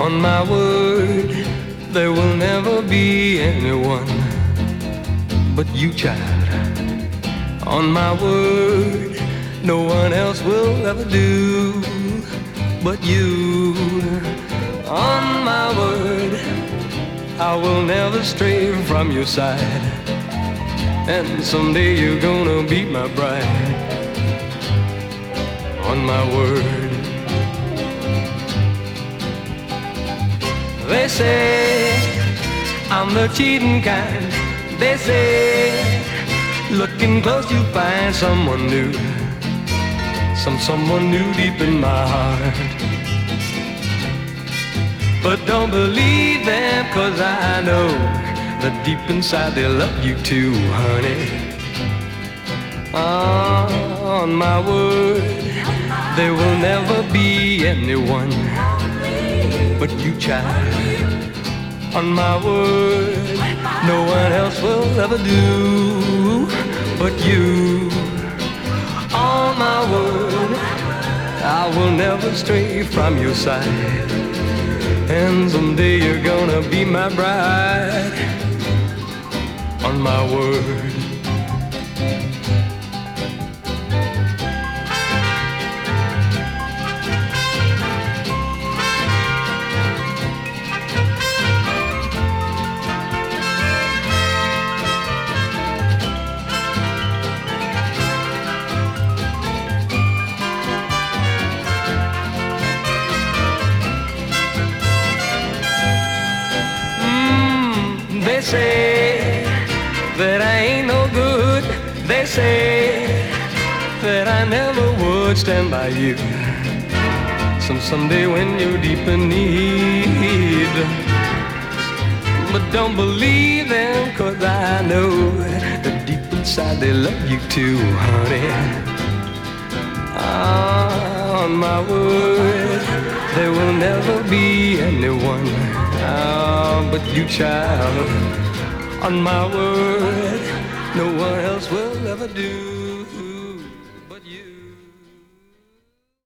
On my word, there will never be anyone but you, child. On my word, no one else will ever do but you. On my word, I will never stray from your side, and someday you're gonna be my bride. On my word. They say I'm the cheating kind. They say looking close you find someone new, someone new deep in my heart. But don't believe them, 'cause I know that deep inside they love you too, honey. On my word, there will never be anyone but you, child. On my word, no one else will ever do but you. On my word, I will never stray from your side, and someday you're gonna be my bride. On my word. They say that I ain't no good. They say that I never would stand by you someday when you're deep in need. But don't believe them, 'cause I know that deep inside they love you too, honey. On my word, there will never be anyone but you, child. On my word, no one else will ever do.